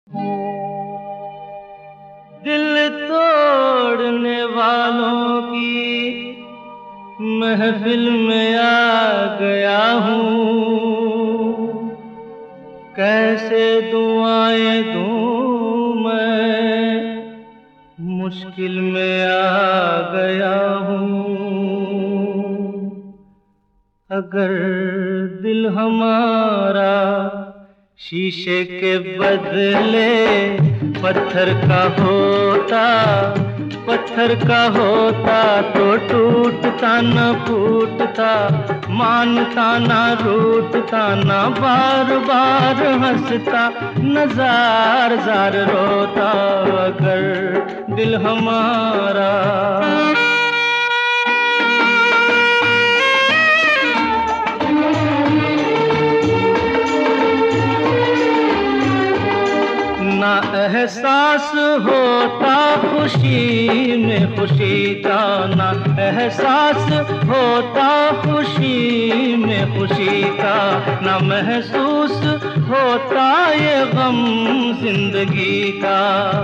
दिल तोड़ने वालों की महफिल में आ गया हूँ, कैसे दुआएं दूँ मैं, मुश्किल में आ गया हूँ। अगर दिल हमारा शीशे के बदले पत्थर का होता, पत्थर का होता तो टूटता न फूटता, मानता न रूठता, न बार बार हंसता, न जार जार रोता। अगर दिल हमारा ना एहसास होता खुशी में खुशी का, ना एहसास होता खुशी में खुशी का, ना महसूस होता ये गम जिंदगी का।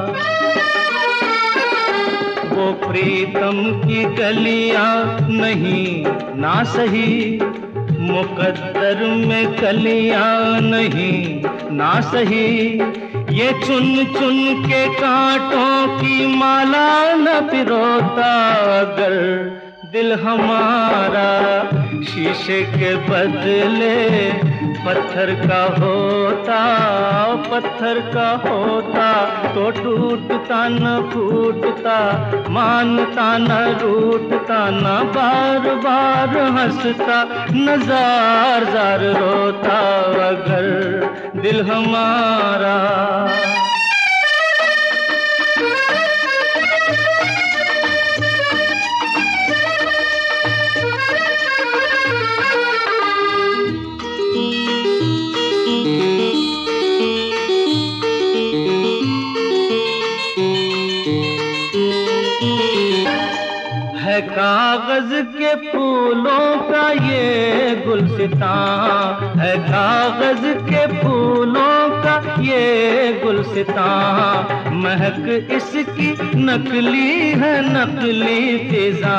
वो प्रीतम की गलियां नहीं ना सही, मुकद्दर में कलियां नहीं ना सही, ये चुन चुन के कांटों की माला न पिरोता। अगर दिल हमारा शीशे के बदले पत्थर का होता, पत्थर का होता तो टूटता न फूटता, मानता न रूठता, न बार बार हंसता, न जार जार रोता। अगर दिल हमारा है कागज के फूलों का ये गुलसितां, है कागज के फूलों का ये गुलसितां, महक इसकी नकली है नकली फिजा।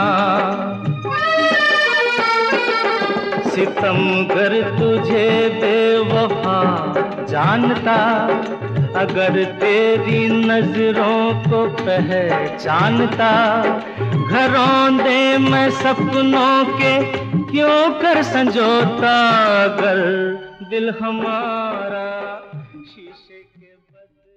सितमगर तुझे बेवफा जानता, अगर तेरी नजरों को पहचानता, घरौंदे मैं सपनों के क्यों कर संजोता। अगर दिल हमारा शीशे के बदले